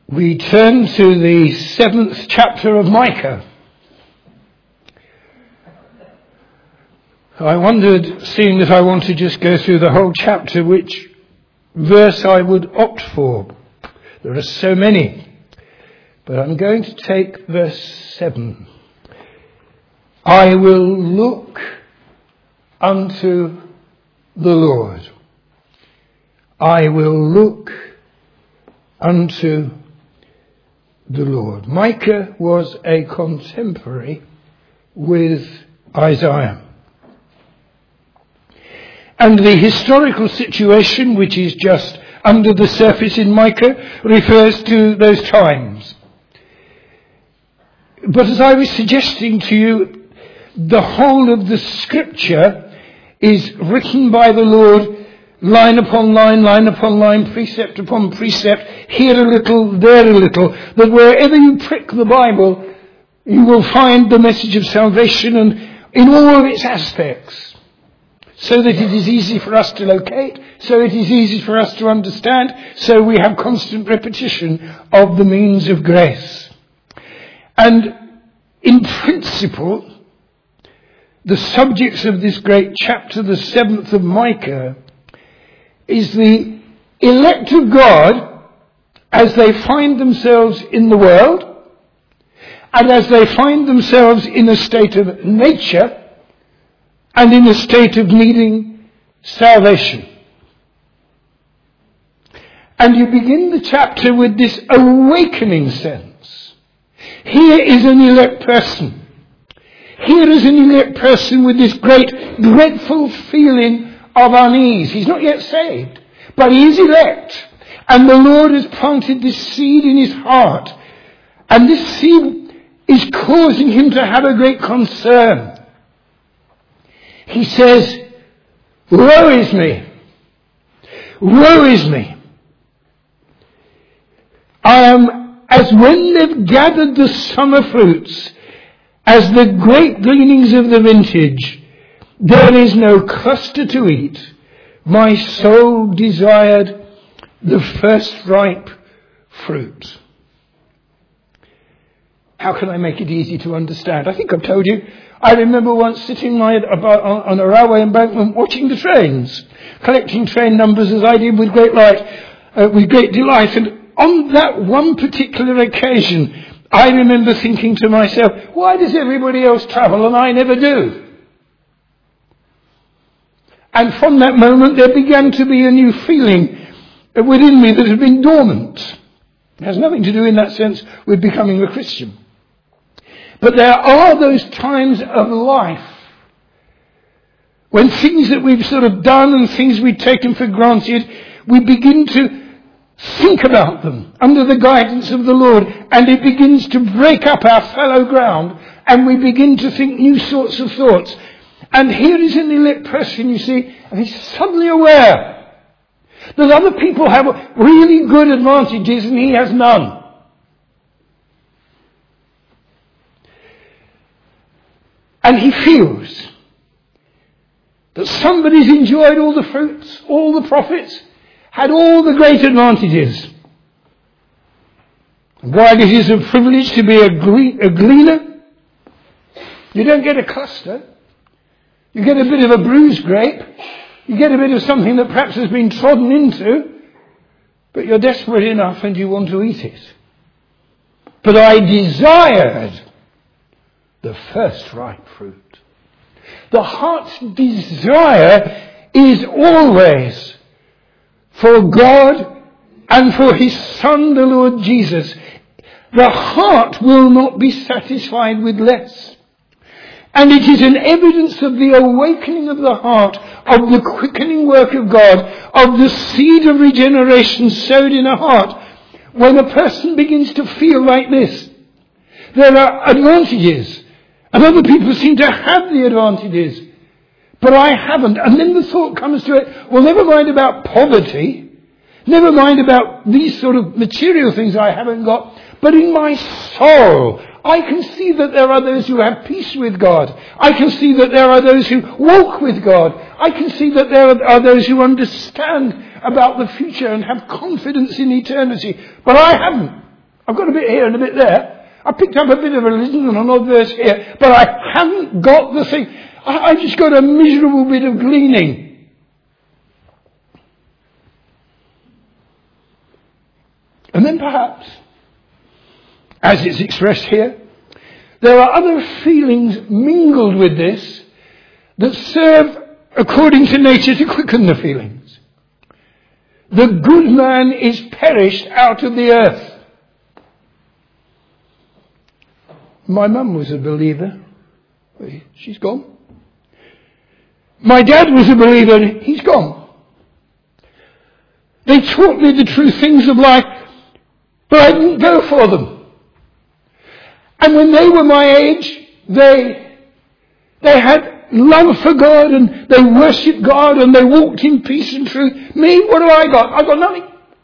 We turn to the 7th chapter of Micah. I wondered, seeing that I want to just go through the whole chapter, which verse I would opt for. There are so many. But I'm going to take verse 7. I will look unto the Lord. I will look unto the Lord. Micah was a contemporary with Isaiah. And the historical situation, which is just under the surface in Micah, refers to those times. But as I was suggesting to you, the whole of the scripture is written by the Lord line upon line, precept upon precept, here a little, there a little, that wherever you prick the Bible, you will find the message of salvation and in all of its aspects, so that it is easy for us to locate, so it is easy for us to understand, so we have constant repetition of the means of grace. And in principle, the subjects of this great chapter, the 7th of Micah, is the elect of God as they find themselves in the world and as they find themselves in a state of nature and in a state of needing salvation. And you begin the chapter with this awakening sense. Here is an elect person. Here is an elect person with this great, dreadful feeling of unease. He's not yet saved, but he is elect. And the Lord has planted this seed in his heart. And this seed is causing him to have a great concern. He says, woe is me. Woe is me. I am as when they've gathered the summer fruits, as the great gleanings of the vintage. There is no cluster to eat. My soul desired the first ripe fruit. How can I make it easy to understand? I think I've told you. I remember once sitting on a railway embankment watching the trains, collecting train numbers as I did with great delight. And on that one particular occasion, I remember thinking to myself, why does everybody else travel and I never do? And from that moment there began to be a new feeling within me that had been dormant. It has nothing to do in that sense with becoming a Christian. But there are those times of life when things that we've sort of done and things we've taken for granted, we begin to think about them under the guidance of the Lord, and it begins to break up our fallow ground, and we begin to think new sorts of thoughts. And here is an elect person, you see, and he's suddenly aware that other people have really good advantages and he has none. And he feels that somebody's enjoyed all the fruits, all the profits, had all the great advantages. And while it is a privilege to be a gleaner, you don't get a cluster. You get a bit of a bruised grape. You get a bit of something that perhaps has been trodden into. But you're desperate enough and you want to eat it. But I desired the first ripe fruit. The heart's desire is always for God and for his Son, the Lord Jesus. The heart will not be satisfied with less. And it is an evidence of the awakening of the heart, of the quickening work of God, of the seed of regeneration sowed in a heart. When a person begins to feel like this, there are advantages. And other people seem to have the advantages. But I haven't. And then the thought comes to it, well, never mind about poverty. Never mind about these sort of material things I haven't got. But in my soul, I can see that there are those who have peace with God. I can see that there are those who walk with God. I can see that there are those who understand about the future and have confidence in eternity. But I haven't. I've got a bit here and a bit there. I picked up a bit of religion and another verse here, but I haven't got the thing. I just got a miserable bit of gleaning. And then perhaps, as it's expressed here, there are other feelings mingled with this that serve, according to nature, to quicken the feelings. The good man is perished out of the earth. My mum was a believer. She's gone. My dad was a believer. He's gone. They taught me the true things of life, but I didn't go for them. And when they were my age, they had love for God and they worshipped God and they walked in peace and truth. Me, what have I got? I've got nothing.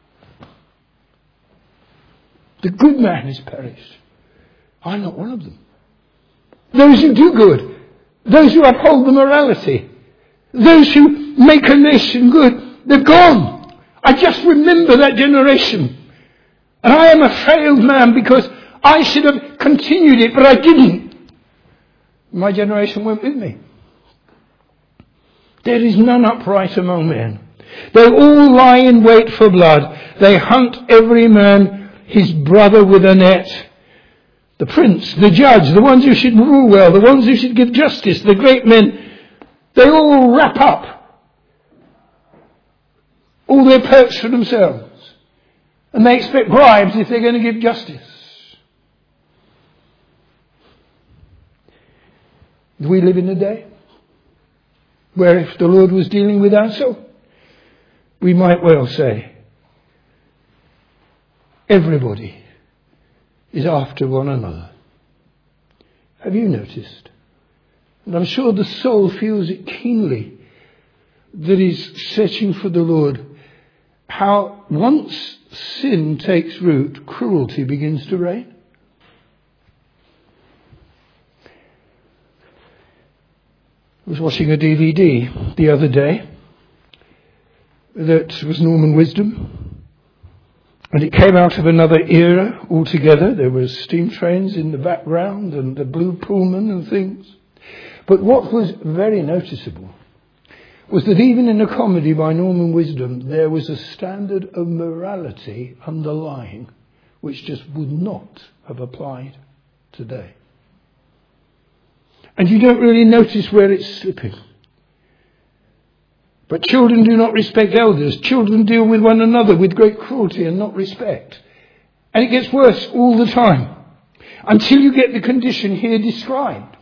The good man is perished. I'm not one of them. Those who do good, those who uphold the morality, those who make a nation good, they're gone. I just remember that generation. And I am a failed man because I should have continued it, but I didn't. My generation went with me. There is none upright among men. They all lie in wait for blood. They hunt every man his brother with a net. The prince, the judge, the ones who should rule well, the ones who should give justice, the great men, they all wrap up all their perks for themselves. And they expect bribes if they're going to give justice. Do we live in a day where if the Lord was dealing with us, so we might well say, everybody is after one another. Have you noticed? And I'm sure the soul feels it keenly that is searching for the Lord. How once sin takes root, cruelty begins to reign. I was watching a DVD the other day that was Norman Wisdom, and it came out of another era altogether. There were steam trains in the background and the blue Pullman and things. But what was very noticeable was that even in a comedy by Norman Wisdom, there was a standard of morality underlying which just would not have applied today. And you don't really notice where it's slipping. But children do not respect elders. Children deal with one another with great cruelty and not respect. And it gets worse all the time. Until you get the condition here described.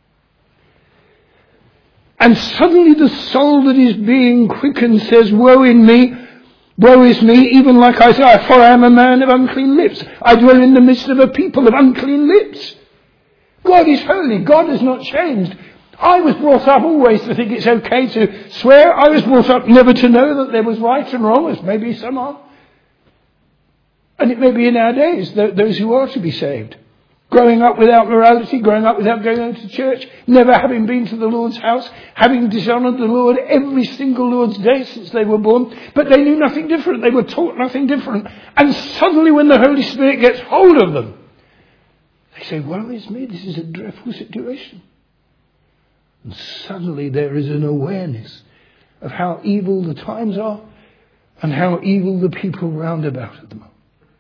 And suddenly the soul that is being quickened says, woe in me, woe is me, even like Isaiah, for I am a man of unclean lips. I dwell in the midst of a people of unclean lips. God is holy. God has not changed. I was brought up always to think it's okay to swear. I was brought up never to know that there was right and wrong, as maybe some are. And it may be in our days, those who are to be saved. Growing up without morality, growing up without going to church, never having been to the Lord's house, having dishonoured the Lord every single Lord's day since they were born. But they knew nothing different. They were taught nothing different. And suddenly when the Holy Spirit gets hold of them, they say, woe is me, this is a dreadful situation. And suddenly there is an awareness of how evil the times are and how evil the people round about at the moment.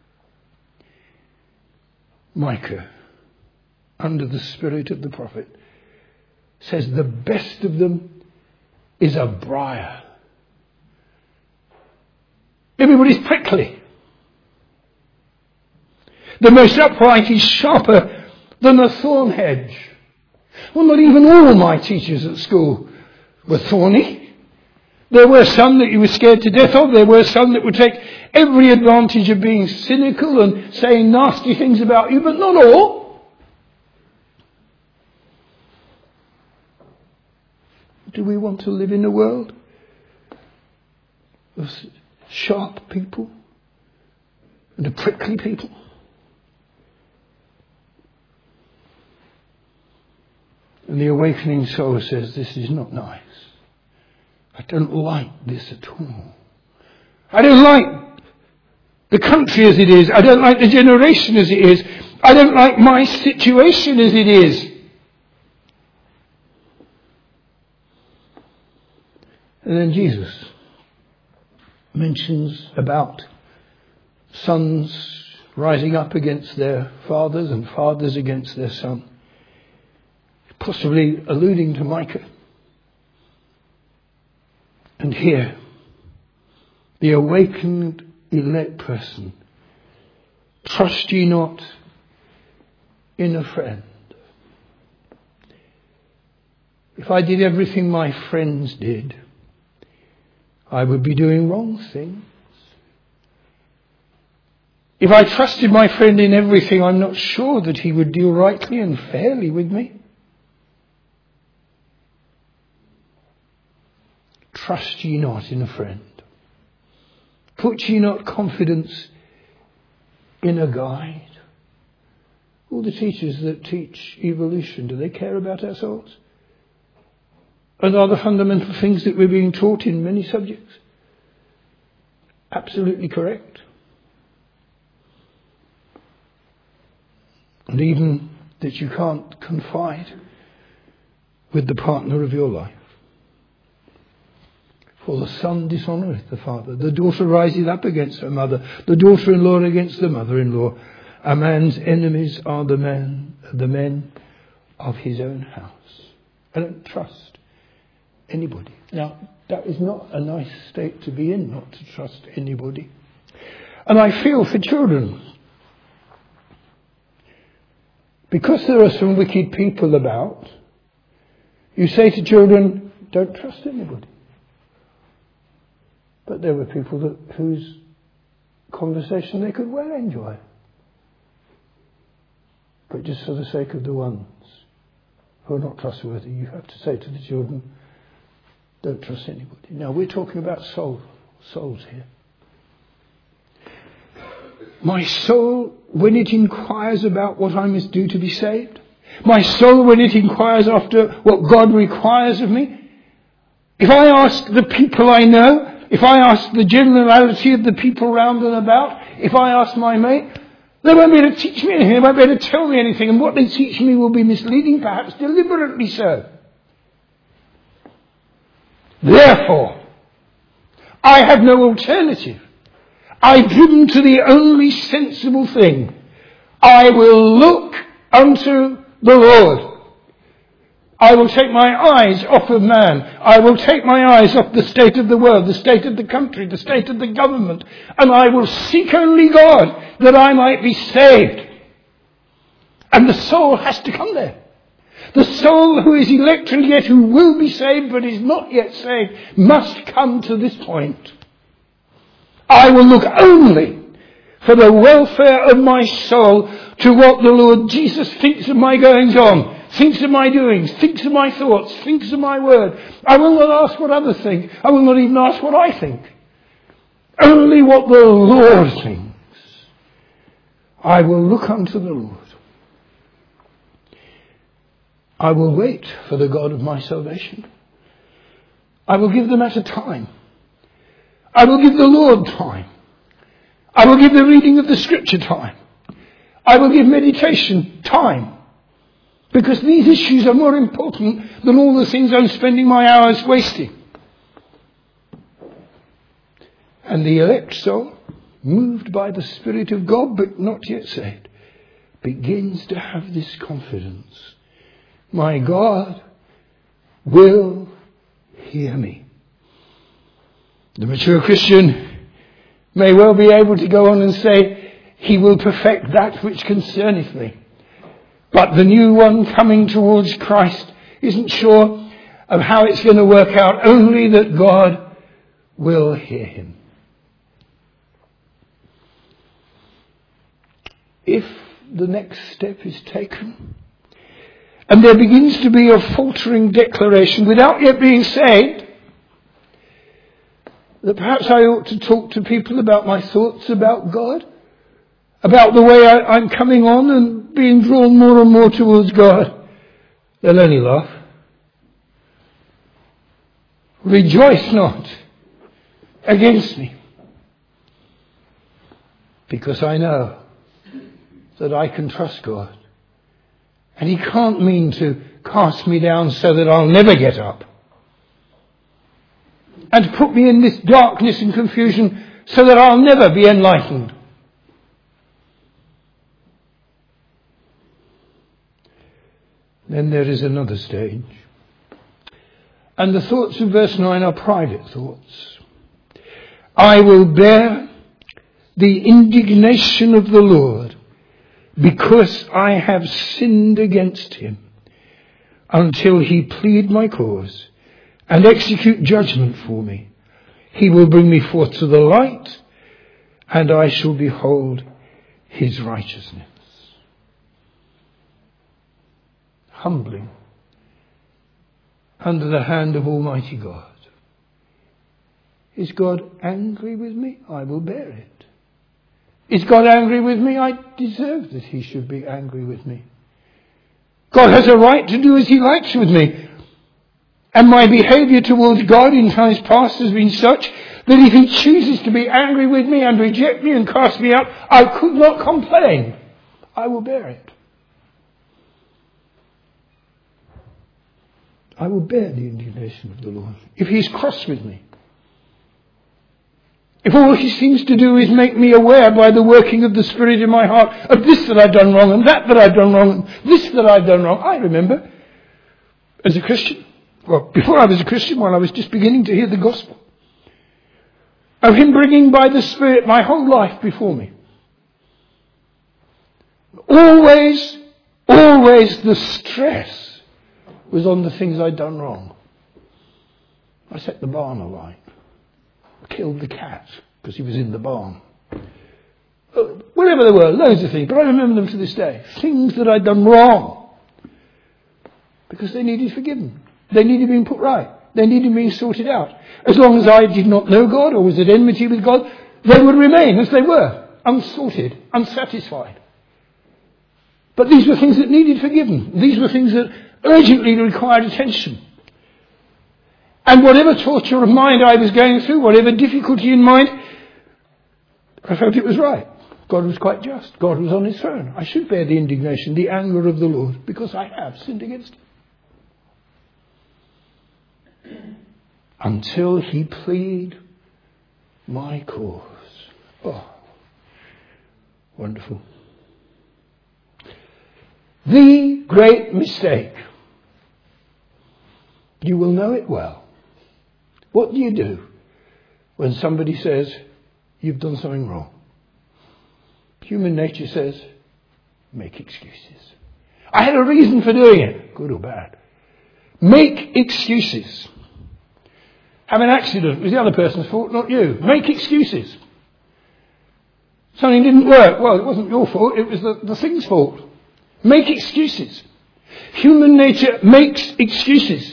Micah, under the spirit of the prophet, says the best of them is a briar. Everybody's prickly. The most upright is sharper than a thorn hedge. Well, not even all my teachers at school were thorny. There were some that you were scared to death of. There were some that would take every advantage of being cynical and saying nasty things about you, but not all. Do we want to live in a world of sharp people and of prickly people? And the awakening soul says, this is not nice. I don't like this at all. I don't like the country as it is. I don't like the generation as it is. I don't like my situation as it is. And then Jesus mentions about sons rising up against their fathers and fathers against their son, possibly alluding to Micah. And here, the awakened elect person, trust ye not in a friend. If I did everything my friends did, I would be doing wrong things. If I trusted my friend in everything, I'm not sure that he would deal rightly and fairly with me. Trust ye not in a friend. Put ye not confidence in a guide. All the teachers that teach evolution, do they care about our souls? And are the fundamental things that we're being taught in many subjects absolutely correct? And even that you can't confide with the partner of your life. For the son dishonoureth the father. The daughter riseth up against her mother. The daughter-in-law against the mother-in-law. A man's enemies are the men of his own house. I don't trust anybody. Now, that is not a nice state to be in, not to trust anybody. And I feel for children. Because there are some wicked people about, you say to children, don't trust anybody. But there were people whose conversation they could well enjoy. But just for the sake of the ones who are not trustworthy, you have to say to the children, don't trust anybody. Now we're talking about souls here. My soul, when it inquires about what I must do to be saved, my soul, when it inquires after what God requires of me, if I ask the people I know, if I ask the generality of the people round and about, if I ask my mate, they won't be able to teach me anything, they won't be able to tell me anything, and what they teach me will be misleading, perhaps deliberately so. Therefore, I have no alternative. I've driven to the only sensible thing. I will look unto the Lord. I will take my eyes off of man. I will take my eyes off the state of the world, the state of the country, the state of the government, and I will seek only God that I might be saved. And the soul has to come there. The soul who is elect and yet who will be saved but is not yet saved must come to this point. I will look only for the welfare of my soul to what the Lord Jesus thinks of my goings on, thinks of my doings, thinks of my thoughts, thinks of my word. I will not ask what others think. I will not even ask what I think. Only what the Lord thinks. I will look unto the Lord. I will wait for the God of my salvation. I will give the matter time. I will give the Lord time. I will give the reading of the scripture time. I will give meditation time. Because these issues are more important than all the things I'm spending my hours wasting. And the elect soul, moved by the Spirit of God but not yet saved, begins to have this confidence. My God will hear me. The mature Christian may well be able to go on and say, He will perfect that which concerneth me. But the new one coming towards Christ isn't sure of how it's going to work out, only that God will hear him. If the next step is taken, and there begins to be a faltering declaration without yet being saved, that perhaps I ought to talk to people about my thoughts about God, about the way I'm coming on and being drawn more and more towards God, they'll only laugh. Rejoice not against me. Because I know that I can trust God. And he can't mean to cast me down so that I'll never get up. And to put me in this darkness and confusion so that I'll never be enlightened. Then there is another stage. And the thoughts of verse 9 are private thoughts. I will bear the indignation of the Lord because I have sinned against him, until he plead my cause and execute judgment for me. He will bring me forth to the light, and I shall behold his righteousness. Humbling under the hand of Almighty God. Is God angry with me? I will bear it. Is God angry with me? I deserve that he should be angry with me. God has a right to do as he likes with me. And my behaviour towards God in times past has been such that if he chooses to be angry with me and reject me and cast me out, I could not complain. I will bear it. I will bear the indignation of the Lord. If he's cross with me, if all he seems to do is make me aware by the working of the Spirit in my heart of this that I've done wrong and that I've done wrong and this that I've done wrong. I remember as a Christian, well, before I was a Christian, while I was just beginning to hear the gospel, of him bringing by the Spirit my whole life before me. Always the stress was on the things I'd done wrong. I set the barn alight. Killed the cat because he was in the barn. Whatever there were, loads of things, but I remember them to this day. Things that I'd done wrong because they needed forgiven. They needed being put right. They needed being sorted out. As long as I did not know God or was at enmity with God, they would remain as they were, unsorted, unsatisfied. But these were things that needed forgiven. These were things that urgently required attention. And whatever torture of mind I was going through, whatever difficulty in mind, I felt it was right. God was quite just. God was on his throne. I should bear the indignation, the anger of the Lord, because I have sinned against him. Until he plead my cause. Oh, wonderful. The great mistake. You will know it well. What do you do when somebody says you've done something wrong? Human nature says, make excuses. I had a reason for doing it, good or bad. Make excuses. Have an accident, it was the other person's fault, not you. Make excuses. Something didn't work, well, it wasn't your fault, it was the thing's fault. Make excuses. Human nature makes excuses.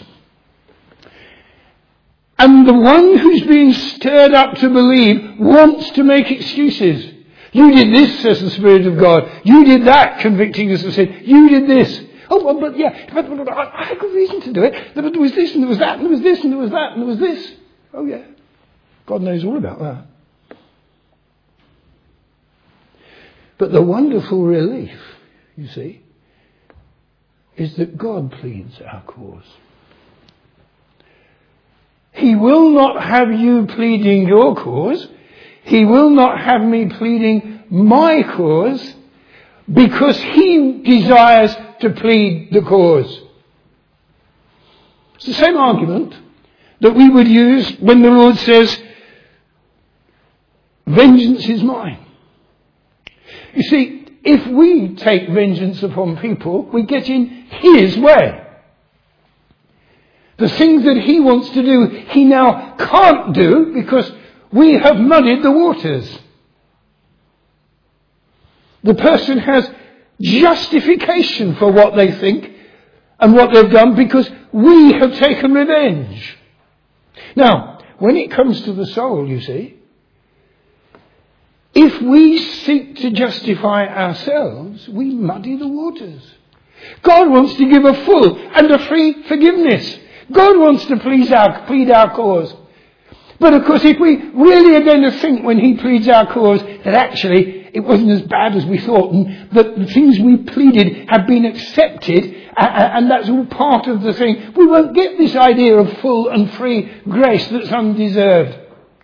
And the one who's being stirred up to believe wants to make excuses. You did this, says the Spirit of God. You did that, convicting us of sin. You did this. Oh, well, but I had good reason to do it. There was this and there was that and there was this and there was that and there was this. Oh, yeah. God knows all about that. But the wonderful relief, you see, is that God pleads our cause. He will not have you pleading your cause. He will not have me pleading my cause because he desires to plead the cause. It's the same argument that we would use when the Lord says, vengeance is mine. You see, if we take vengeance upon people, we get in his way. The things that he wants to do, he now can't do because we have muddied the waters. The person has justification for what they think and what they've done because we have taken revenge. Now, when it comes to the soul, you see, if we seek to justify ourselves, we muddy the waters. God wants to give a full and a free forgiveness. God wants to plead our cause. But of course, if we really are going to think when he pleads our cause that actually it wasn't as bad as we thought, and that the things we pleaded have been accepted, and that's all part of the thing. We won't get this idea of full and free grace that's undeserved.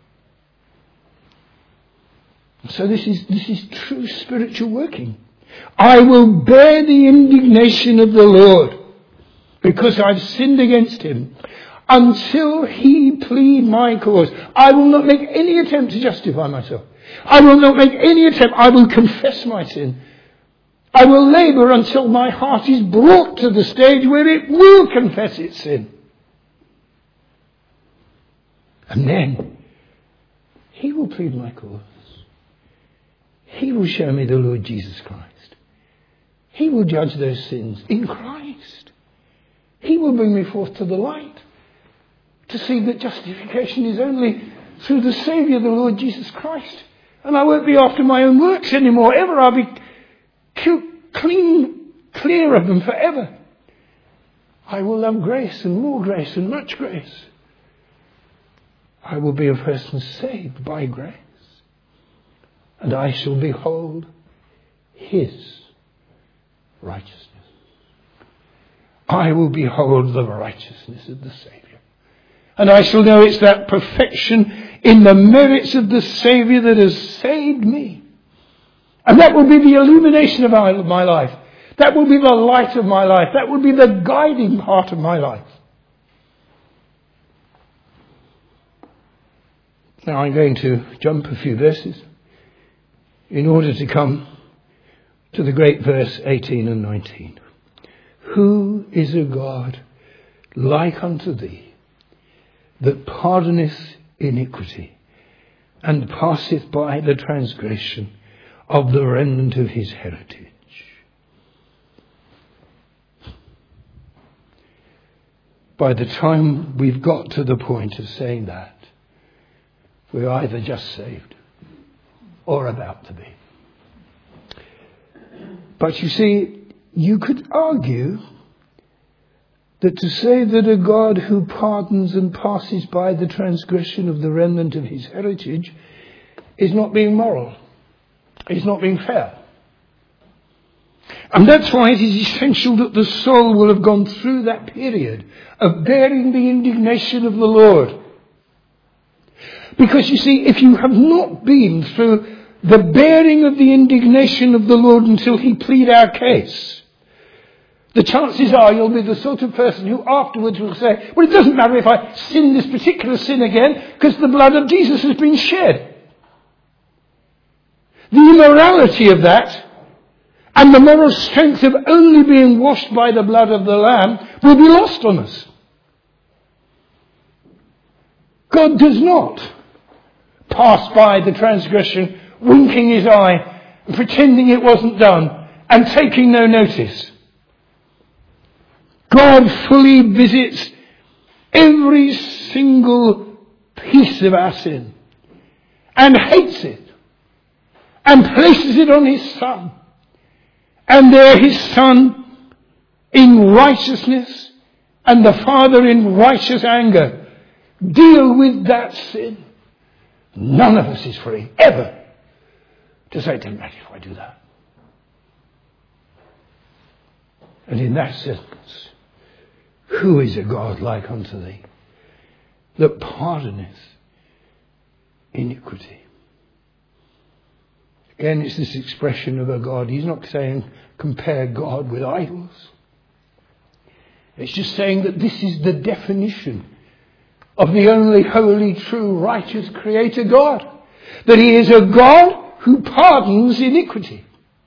So this is true spiritual working. I will bear the indignation of the Lord because I've sinned against him until he plead my cause. I will not make any attempt to justify myself. I will not make any attempt. I will confess my sin. I will labour until my heart is brought to the stage where it will confess its sin. And then he will plead my cause. He will show me the Lord Jesus Christ. He will judge those sins in Christ. He will bring me forth to the light to see that justification is only through the Saviour, the Lord Jesus Christ. And I won't be after my own works anymore, ever. I'll be clear of them forever. I will love grace and more grace and much grace. I will be a person saved by grace. And I shall behold his righteousness. I will behold the righteousness of the Saviour. And I shall know it's that perfection in the merits of the Saviour that has saved me. And that will be the illumination of my life. That will be the light of my life. That will be the guiding part of my life. Now I'm going to jump a few verses in order to come to the great verse 18 and 19. Who is a God like unto thee, that pardoneth iniquity, and passeth by the transgression of the remnant of his heritage? By the time we've got to the point of saying that, we're either just saved or about to be. But you see, you could argue that to say that a God who pardons and passes by the transgression of the remnant of his heritage is not being moral, is not being fair. And that's why it is essential that the soul will have gone through that period of bearing the indignation of the Lord. Because you see, if you have not been through the bearing of the indignation of the Lord until he plead our case, the chances are you'll be the sort of person who afterwards will say, well, it doesn't matter if I sin this particular sin again, because the blood of Jesus has been shed. The immorality of that and the moral strength of only being washed by the blood of the Lamb will be lost on us. God does not pass by the transgression, winking his eye, pretending it wasn't done, and taking no notice. God fully visits every single piece of our sin and hates it and places it on his Son. And there his Son in righteousness and the Father in righteous anger deal with that sin. None of us is free, ever, to say, it doesn't matter if I do that. And in that sense, who is a God like unto thee, that pardoneth iniquity? Again, it's this expression of a God. He's not saying compare God with idols. It's just saying that this is the definition of the only holy, true, righteous Creator God. That he is a God who pardons iniquity.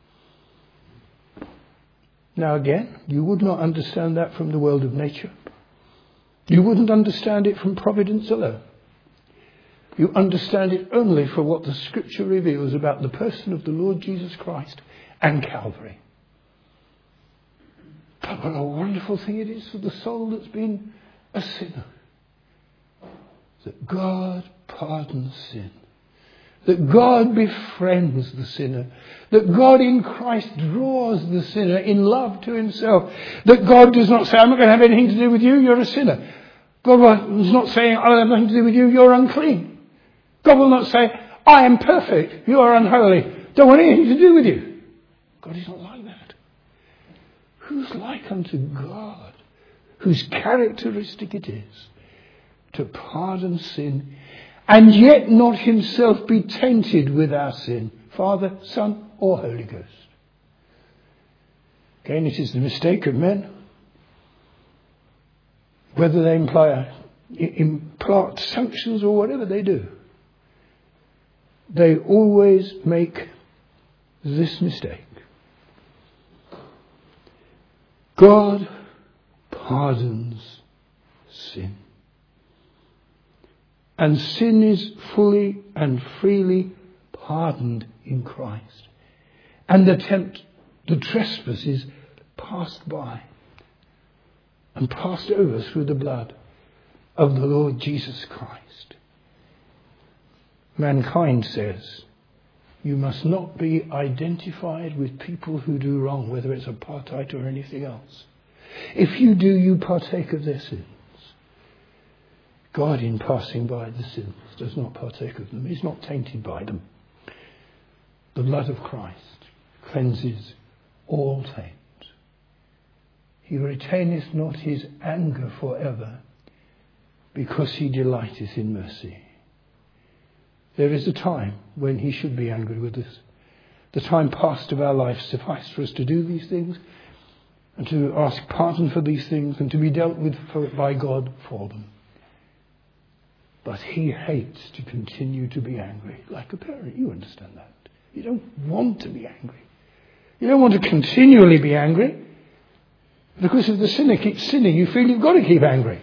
Now again, you would not understand that from the world of nature. You wouldn't understand it from providence alone. You understand it only for what the Scripture reveals about the person of the Lord Jesus Christ and Calvary. But what a wonderful thing it is for the soul that's been a sinner. That God pardons sin. That God befriends the sinner. That God in Christ draws the sinner in love to himself. That God does not say, I'm not going to have anything to do with you, you're a sinner. God is not saying, I'll have nothing to do with you, you're unclean. God will not say, I am perfect, you are unholy. Don't want anything to do with you. God is not like that. Who's like unto God, whose characteristic it is to pardon sin, and yet not himself be tainted with our sin, Father, Son, or Holy Ghost. Again, it is the mistake of men, whether they implant sanctions or whatever they do. They always make this mistake. God pardons sin. And sin is fully and freely pardoned in Christ. And the trespass is passed by and passed over through the blood of the Lord Jesus Christ. Mankind says, you must not be identified with people who do wrong, whether it's apartheid or anything else. If you do, you partake of their sins. God, in passing by the sins, does not partake of them. He's not tainted by them. The blood of Christ cleanses all taint. He retaineth not his anger forever, because he delighteth in mercy. There is a time when he should be angry with us. The time past of our life sufficed for us to do these things and to ask pardon for these things and to be dealt with by God for them. But he hates to continue to be angry like a parent. You understand that. You don't want to be angry. You don't want to continually be angry. Because if the sinner keeps sinning, you feel you've got to keep angry.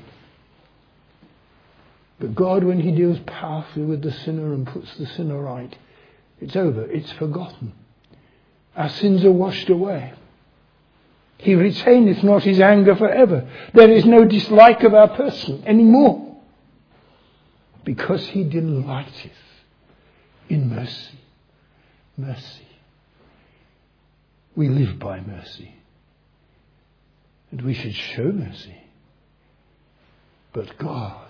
But God, when he deals powerfully with the sinner and puts the sinner right, it's over. It's forgotten. Our sins are washed away. He retaineth not his anger forever. There is no dislike of our person anymore. Because he delighteth in mercy. Mercy. We live by mercy. And we should show mercy. But God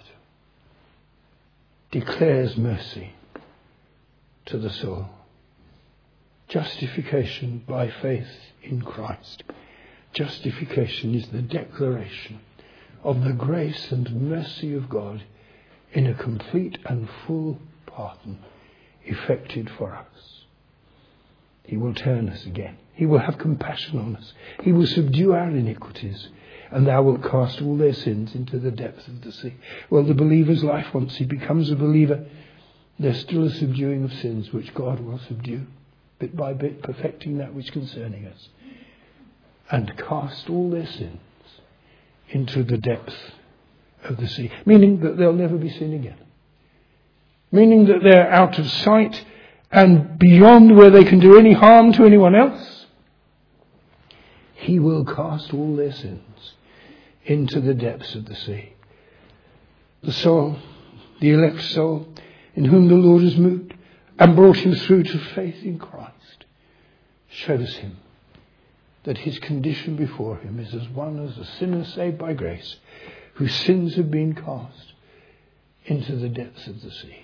declares mercy to the soul. Justification by faith in Christ. Justification is the declaration of the grace and mercy of God in a complete and full pardon effected for us. He will turn us again. He will have compassion on us. He will subdue our iniquities. And thou wilt cast all their sins into the depth of the sea. Well, the believer's life, once he becomes a believer, there's still a subduing of sins which God will subdue, bit by bit, perfecting that which concerning us. And cast all their sins into the depth of the sea. Meaning that there'll never be sin again. Meaning that they're out of sight and beyond where they can do any harm to anyone else. He will cast all their sins into the depths of the sea. The soul, the elect soul, in whom the Lord has moved and brought him through to faith in Christ, shows him that his condition before him is as one as a sinner saved by grace, whose sins have been cast into the depths of the sea.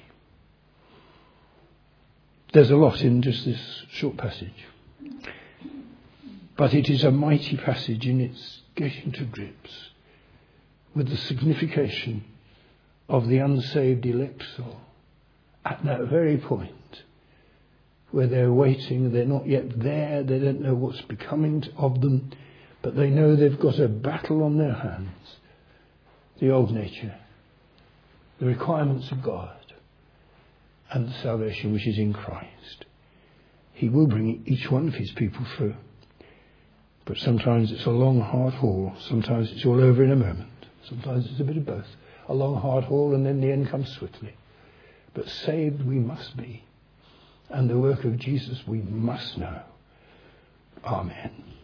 There's a lot in just this short passage. But it is a mighty passage in its getting to grips with the signification of the unsaved elect soul at that very point where they're waiting, they're not yet there, they don't know what's becoming of them, but they know they've got a battle on their hands. The old nature, the requirements of God, and the salvation which is in Christ. He will bring each one of his people through. But sometimes it's a long, hard haul. Sometimes it's all over in a moment. Sometimes it's a bit of both. A long, hard haul, and then the end comes swiftly. But saved we must be. And the work of Jesus we must know. Amen.